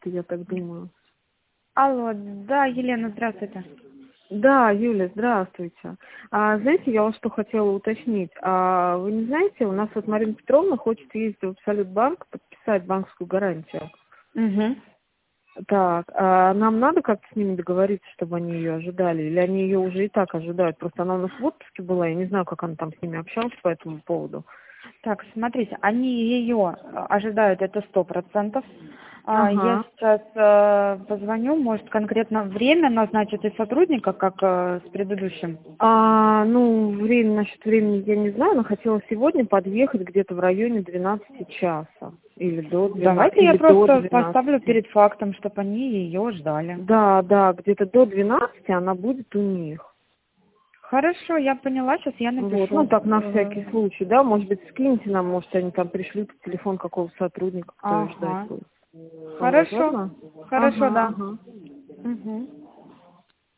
как-то, я так думаю. Алло, да, Елена, здравствуйте. Да, Юля, здравствуйте. Знаете, я вот что хотела уточнить. Вы не знаете, у нас вот Марина Петровна хочет ездить в Абсолютбанк, подписать банковскую гарантию. Угу. Так, нам надо как-то с ними договориться, чтобы они ее ожидали? Или они ее уже и так ожидают? Просто она у нас в отпуске была, я не знаю, как она там с ними общалась по этому поводу. Так, смотрите, они ее ожидают, это 100%. Я Ага. сейчас позвоню, может, конкретно время назначить и сотрудника, как с предыдущим. Время, насчет времени я не знаю, но хотела сегодня подъехать где-то в районе 12 часа. Или до 12, Давайте я или до просто поставлю 12. перед фактом, чтобы они ее ждали. Да, где-то до 12 она будет у них. Хорошо, я поняла, сейчас я Вот, напишу. так на всякий случай, да, может быть, скиньте нам, может, они там пришлют телефон какого сотрудника, кто ее ждать Ага. будет. Хорошо, Ладно? хорошо, да. Ага. Угу.